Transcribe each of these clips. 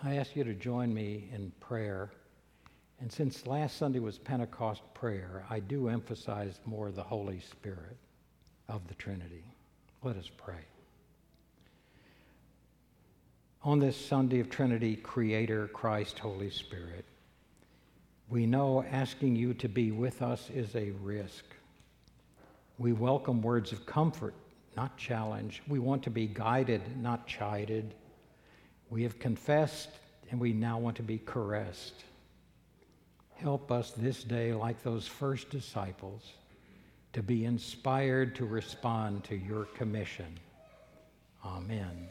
I ask you to join me in prayer. And since last Sunday was Pentecost prayer, I do emphasize more the Holy Spirit of the Trinity. Let us pray. On this Sunday of Trinity, Creator, Christ, Holy Spirit, we know asking you to be with us is a risk. We welcome words of comfort, not challenge. We want to be guided, not chided. We have confessed, and we now want to be caressed. Help us this day, like those first disciples, to be inspired to respond to your commission. Amen.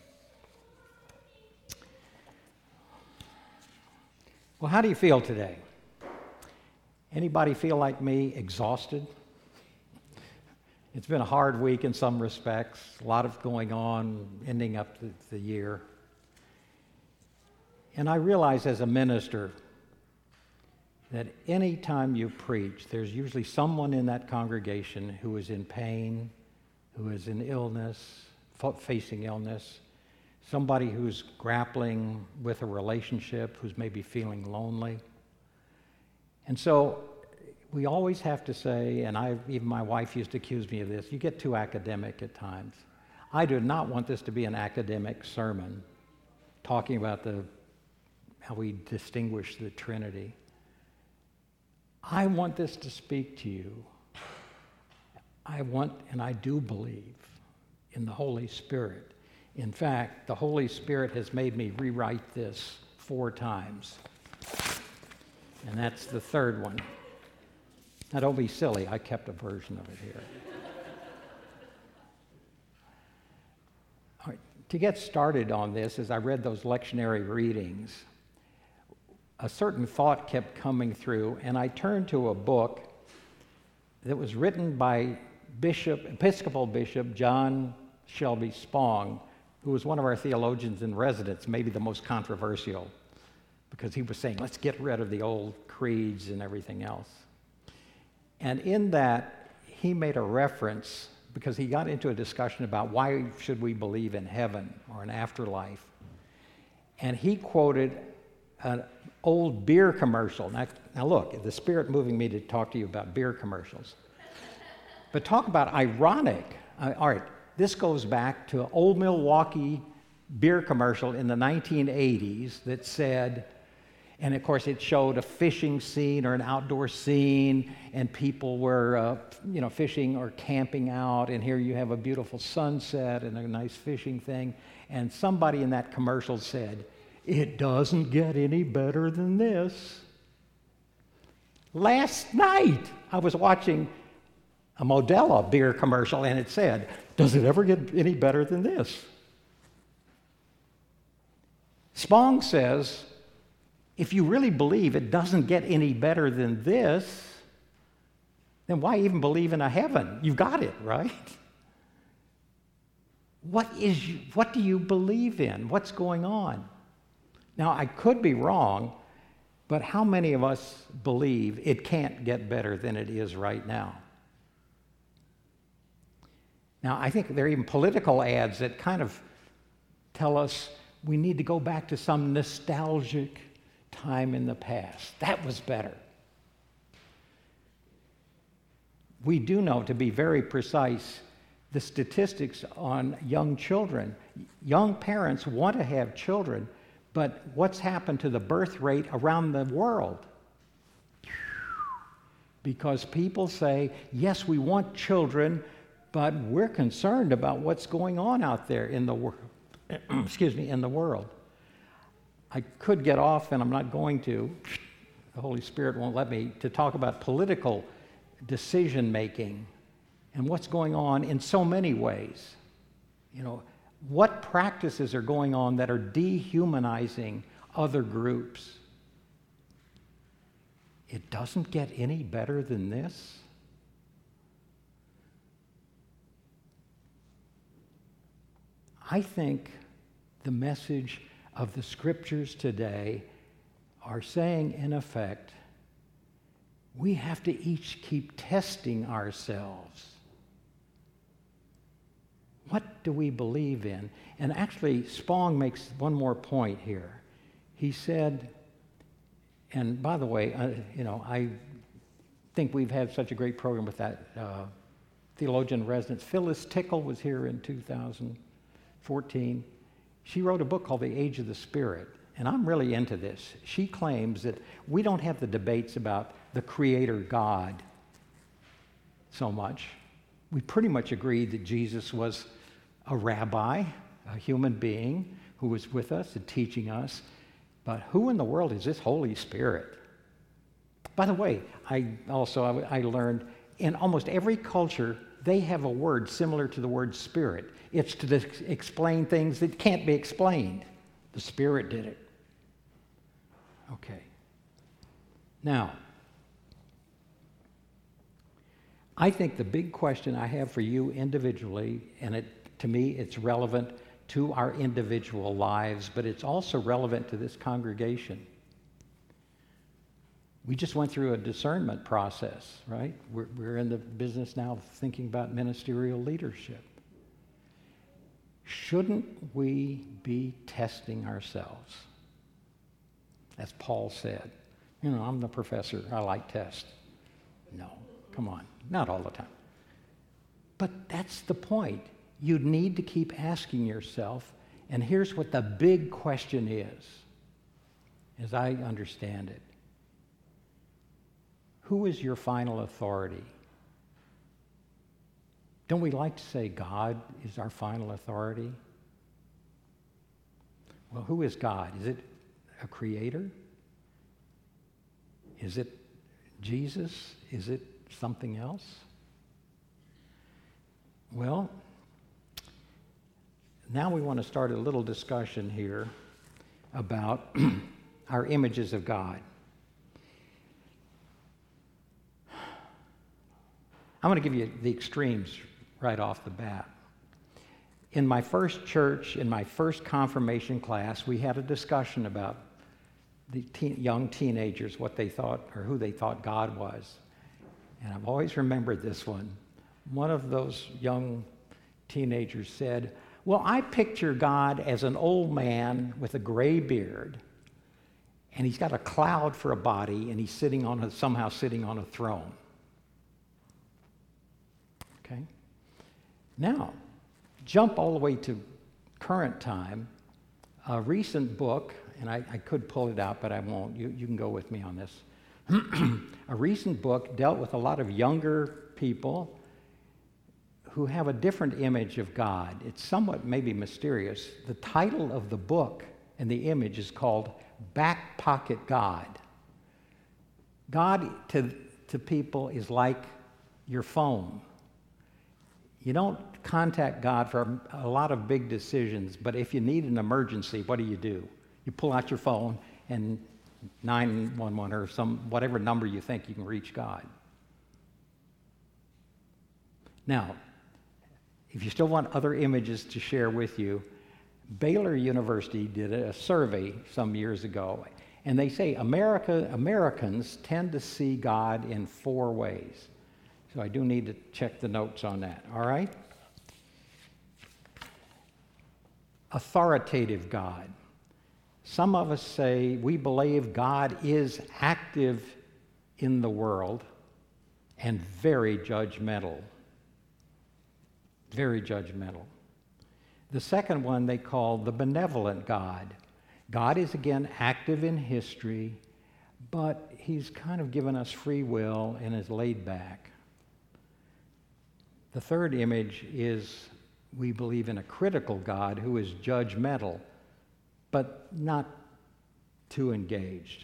Well, how do you feel today? Anybody feel like me, exhausted? It's been a hard week in some respects, a lot of going on, ending up the year. And I realize as a minister that any time you preach, there's usually someone in that congregation who is in pain, who is in illness, facing illness, somebody who's grappling with a relationship, who's maybe feeling lonely. And so we always have to say, and even my wife used to accuse me of this, you get too academic at times. I do not want this to be an academic sermon talking about how we distinguish the Trinity. I want this to speak to you. I want, and I do believe in the Holy Spirit. In fact, the Holy Spirit has made me rewrite this 4 times. And that's the third one. Now, don't be silly. I kept a version of it here. All right. To get started on this, as I read those lectionary readings, a certain thought kept coming through, and I turned to a book that was written by Episcopal Bishop John Shelby Spong, who was one of our theologians in residence, maybe the most controversial, because he was saying, let's get rid of the old creeds and everything else. And in that, he made a reference, because he got into a discussion about why should we believe in heaven or an afterlife. And he quoted an old beer commercial. Now look, the Spirit moving me to talk to you about beer commercials. But talk about ironic. All right, this goes back to an old Milwaukee beer commercial in the 1980s that said, and of course it showed a fishing scene or an outdoor scene, and people were fishing or camping out, and here you have a beautiful sunset and a nice fishing thing, and somebody in that commercial said, "It doesn't get any better than this." Last night, I was watching a Modelo beer commercial, and it said, "Does it ever get any better than this?" Spong says, if you really believe it doesn't get any better than this, then why even believe in a heaven? You've got it, right? What do you believe in? What's going on? Now, I could be wrong, but how many of us believe it can't get better than it is right now? Now, I think there are even political ads that kind of tell us we need to go back to some nostalgic time in the past. That was better. We do know, to be very precise, the statistics on young children. Young parents want to have children, but what's happened to the birth rate around the world? Because people say, yes, we want children, but we're concerned about what's going on out there in the world. In the world. I could get off, and I'm not going to. The Holy Spirit won't let me, to talk about political decision-making and what's going on in so many ways. What practices are going on that are dehumanizing other groups? It doesn't get any better than this. I think the message of the Scriptures today are saying, in effect, we have to each keep testing ourselves. What do we believe in? And actually, Spong makes one more point here. He said, and by the way, I think we've had such a great program with that theologian in residence. Phyllis Tickle was here in 2014. She wrote a book called The Age of the Spirit, and I'm really into this. She claims that we don't have the debates about the Creator God so much. We pretty much agreed that Jesus was a rabbi, a human being who was with us and teaching us. But who in the world is this Holy Spirit? By the way, I learned in almost every culture, they have a word similar to the word spirit. It's to explain things that can't be explained. The Spirit did it. Okay. Now, I think the big question I have for you individually, and to me it's relevant to our individual lives, but it's also relevant to this congregation. We just went through a discernment process, right? We're in the business now of thinking about ministerial leadership. Shouldn't we be testing ourselves? As Paul said, I'm the professor, I like tests. No, come on, not all the time. But that's the point. You need to keep asking yourself, and here's what the big question is, as I understand it. Who is your final authority? Don't we like to say God is our final authority? Well, who is God? Is it a creator? Is it Jesus? Is it something else? Well, now we want to start a little discussion here about our images of God. I'm going to give you the extremes right off the bat. In my first church, in my first confirmation class, we had a discussion about the young teenagers, what they thought or who they thought God was. And I've always remembered this one. One of those young teenagers said, well, I picture God as an old man with a gray beard, and he's got a cloud for a body, and he's somehow sitting on a throne. Okay? Now, jump all the way to current time. A recent book, and I could pull it out, but I won't. You can go with me on this. A recent book dealt with a lot of younger people who have a different image of God. It's somewhat maybe mysterious. The title of the book and the image is called Back Pocket God. God to people is like your phone. You don't contact God for a lot of big decisions, but if you need an emergency, what do? You pull out your phone and 911 or whatever number you think you can reach God. Now, if you still want other images to share with you, Baylor University did a survey some years ago, and they say Americans tend to see God in 4 ways. So I do need to check the notes on that, all right? Authoritative God. Some of us say we believe God is active in the world and very judgmental. Very judgmental. The second one they call the benevolent God. God is again active in history, but he's kind of given us free will and is laid back. The third image is we believe in a critical God who is judgmental, but not too engaged.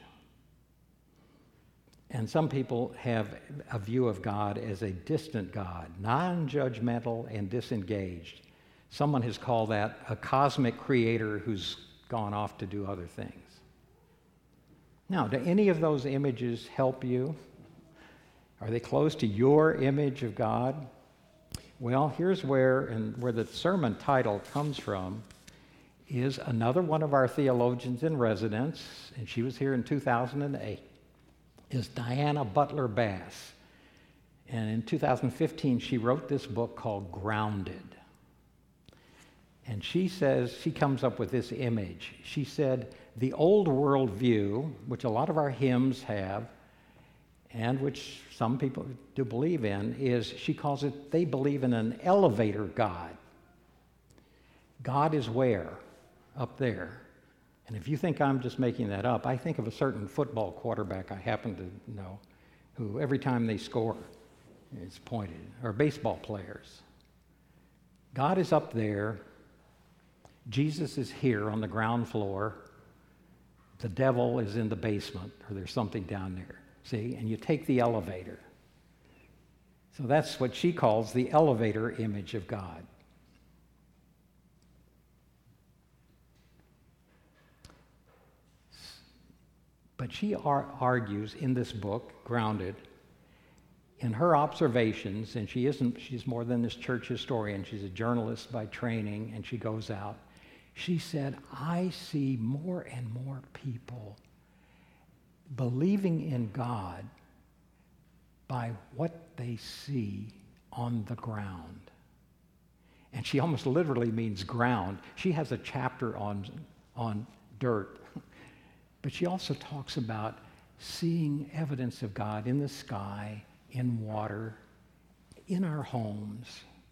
And some people have a view of God as a distant God, non-judgmental and disengaged. Someone has called that a cosmic creator who's gone off to do other things. Now, do any of those images help you? Are they close to your image of God? Well, here's where the sermon title comes from is another one of our theologians in residence, and she was here in 2008, is Diana Butler Bass. And in 2015, she wrote this book called Grounded. And she comes up with this image. She said, the old world view, which a lot of our hymns have, and which some people do believe in, is, she calls it, they believe in an elevator God. God is where? Up there. And if you think I'm just making that up, I think of a certain football quarterback I happen to know, who every time they score, it's pointed, or baseball players. God is up there. Jesus is here on the ground floor. The devil is in the basement, or there's something down there. See? And you take the elevator. So that's what she calls the elevator image of God. But she argues in this book, Grounded, in her observations, and she's more than this church historian, she's a journalist by training, and she goes out. She said, I see more and more people believing in God by what they see on the ground. And she almost literally means ground. She has a chapter on dirt. But she also talks about seeing evidence of God in the sky, in water, in our homes.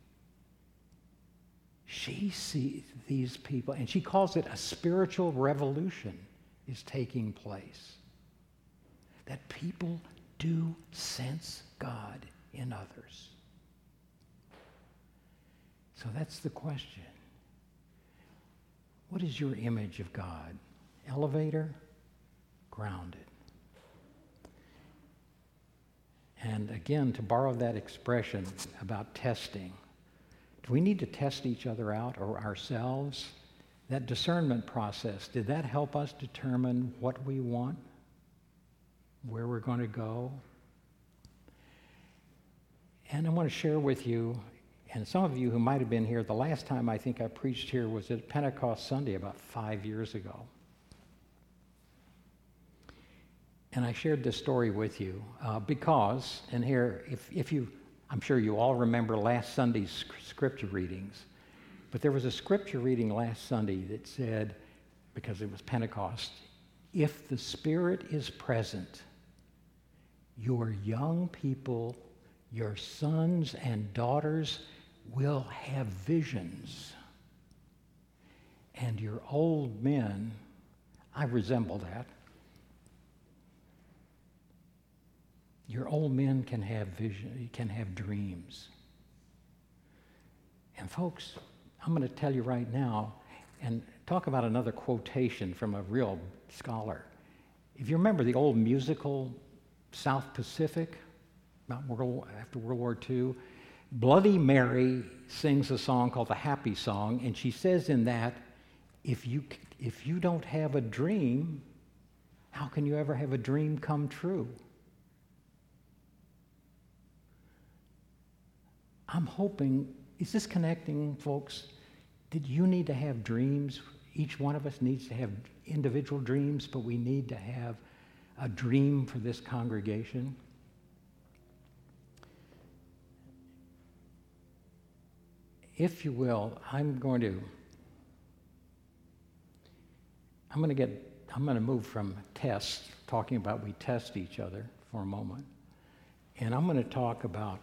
She sees these people, and she calls it a spiritual revolution is taking place. That people do sense God in others. So that's the question. What is your image of God? Elevator? Grounded. And again, to borrow that expression about testing, do we need to test each other out or ourselves? That discernment process, did that help us determine what we want? Where we're going to go? And I want to share with you, and some of you who might have been here, the last time I think I preached here was at Pentecost Sunday about 5 years ago. And I shared this story with you because, and here, I'm sure you all remember last Sunday's scripture readings, but there was a scripture reading last Sunday that said, because it was Pentecost, if the Spirit is present, your young people, your sons and daughters will have visions, and your old men, I resemble that, your old men can have vision, can have dreams. And folks, I'm going to tell you right now, and talk about another quotation from a real scholar. If you remember the old musical South Pacific, after World War II, Bloody Mary sings a song called the Happy Song, and she says in that, if you don't have a dream, how can you ever have a dream come true? I'm hoping, is this connecting, folks? Did you need to have dreams? Each one of us needs to have individual dreams, but we need to have a dream for this congregation. If you will, I'm going to move from tests, talking about we test each other for a moment, and I'm going to talk about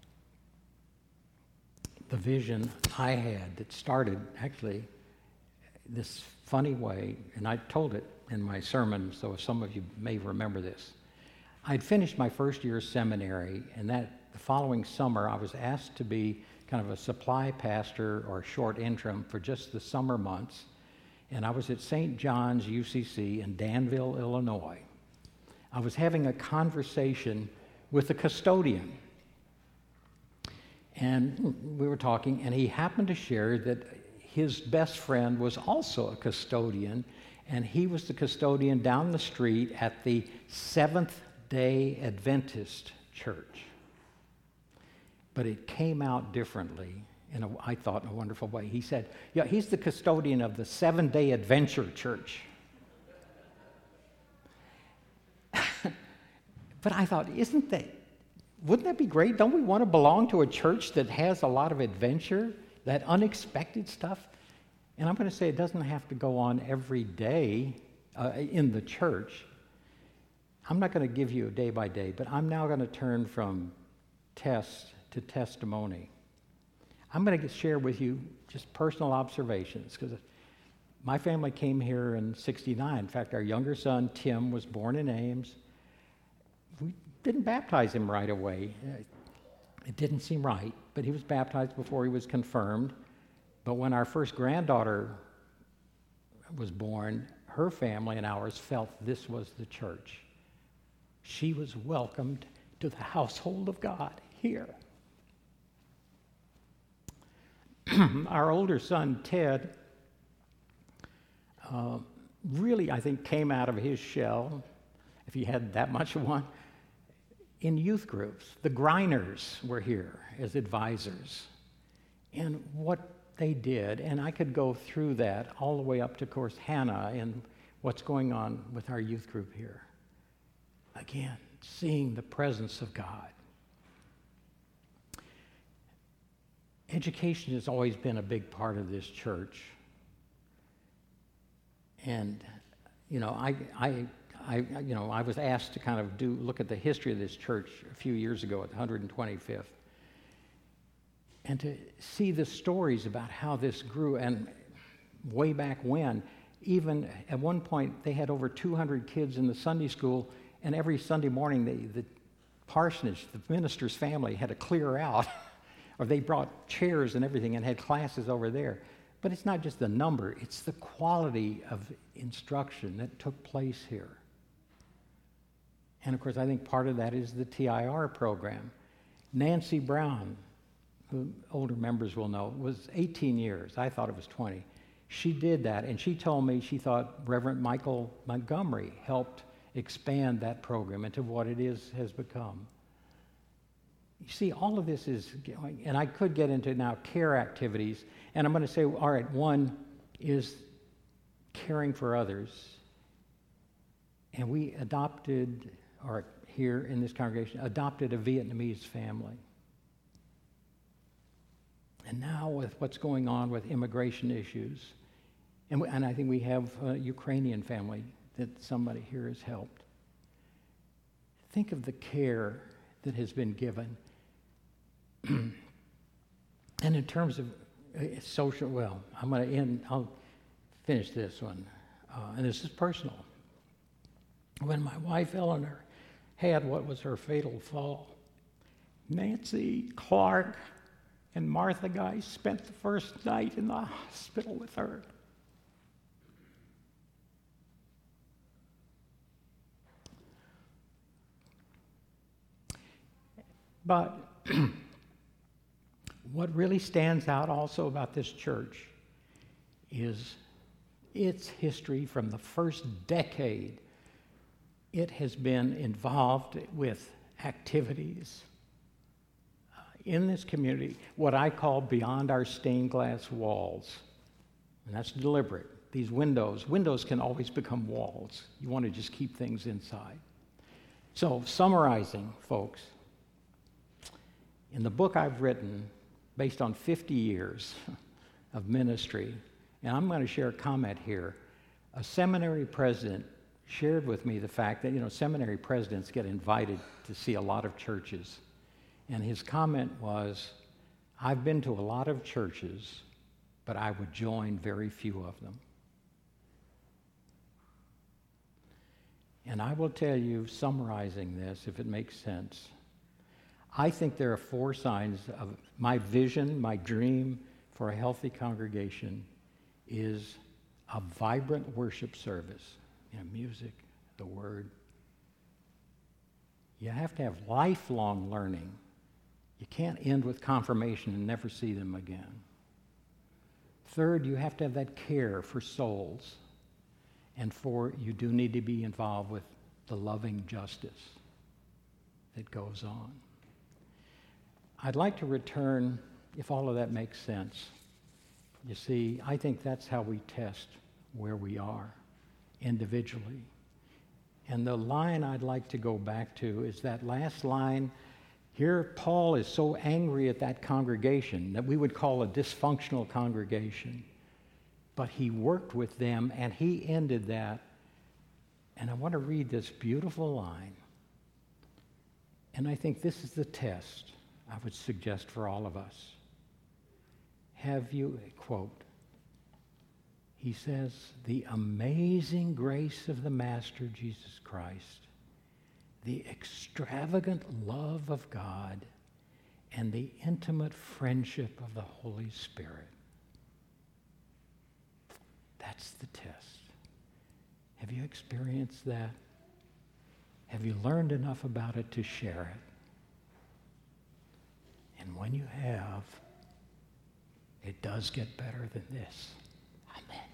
the vision I had that started actually this funny way, and I told it in my sermon, so some of you may remember this. I'd finished my first year of seminary, and the following summer I was asked to be kind of a supply pastor or short interim for just the summer months, and I was at St. John's UCC in Danville, Illinois. I was having a conversation with the custodian. And we were talking, and he happened to share that his best friend was also a custodian, and he was the custodian down the street at the Seventh-day Adventist church. But it came out differently, I thought, in a wonderful way. He said, yeah, he's the custodian of the Seven-day Adventure church. But I thought, wouldn't that be great? Don't we want to belong to a church that has a lot of adventure, that unexpected stuff? And I'm going to say it doesn't have to go on every day in the church. I'm not going to give you a day by day, but I'm now going to turn from test to testimony. I'm going to share with you just personal observations, because my family came here in '69. In fact, our younger son, Tim, was born in Ames. We didn't baptize him right away. It didn't seem right, but he was baptized before he was confirmed. But when our first granddaughter was born, her family and ours felt this was the church. She was welcomed to the household of God here. Our older son, Ted, really, I think, came out of his shell, if he had that much of one, in youth groups. The Greiners were here as advisors. And what they did, and I could go through that all the way up to, of course, Hannah and what's going on with our youth group here. Again, seeing the presence of God. Education has always been a big part of this church. And, I was asked to kind of look at the history of this church a few years ago at the 125th. And to see the stories about how this grew, and way back when, even at one point they had over 200 kids in the Sunday school, and every Sunday morning the parsonage, the minister's family, had to clear out, or they brought chairs and everything and had classes over there. But it's not just the number, it's the quality of instruction that took place here. And of course, I think part of that is the TIR program. Nancy Brown, who older members will know, was 18 years. I thought it was 20. She did that, and she told me she thought Reverend Michael Montgomery helped expand that program into what it has become. You see, all of this is going, and I could get into now care activities, and I'm going to say, all right, one is caring for others. And we adopted, or here in this congregation, adopted a Vietnamese family. And now with what's going on with immigration issues, and I think we have a Ukrainian family that somebody here has helped. Think of the care that has been given. And in terms of social, well, I'll finish this one. And this is personal. When my wife, Eleanor, had what was her fatal fall, Nancy Clark and Martha Guy spent the first night in the hospital with her. But what really stands out also about this church is its history from the first decade. It has been involved with activities in this community, what I call beyond our stained glass walls. And that's deliberate. These windows can always become walls. You want to just keep things inside. So, summarizing, folks, in the book I've written, based on 50 years of ministry, and I'm going to share a comment here. A seminary president shared with me the fact that, seminary presidents get invited to see a lot of churches. And his comment was, I've been to a lot of churches, but I would join very few of them. And I will tell you, summarizing this, if it makes sense, I think there are 4 signs of my vision, my dream for a healthy congregation is a vibrant worship service. Music, the word. You have to have lifelong learning. You can't end with confirmation and never see them again. Third, you have to have that care for souls. And 4, you do need to be involved with the loving justice that goes on. I'd like to return, if all of that makes sense. You see, I think that's how we test where we are individually. And the line I'd like to go back to is that last line. Here, Paul is so angry at that congregation that we would call a dysfunctional congregation. but he worked with them, and he ended that. And I want to read this beautiful line. And I think this is the test I would suggest for all of us. Have you, quote, he says, the amazing grace of the Master Jesus Christ, the extravagant love of God, and the intimate friendship of the Holy Spirit. That's the test. Have you experienced that? Have you learned enough about it to share it? And when you have, it does get better than this. Amen.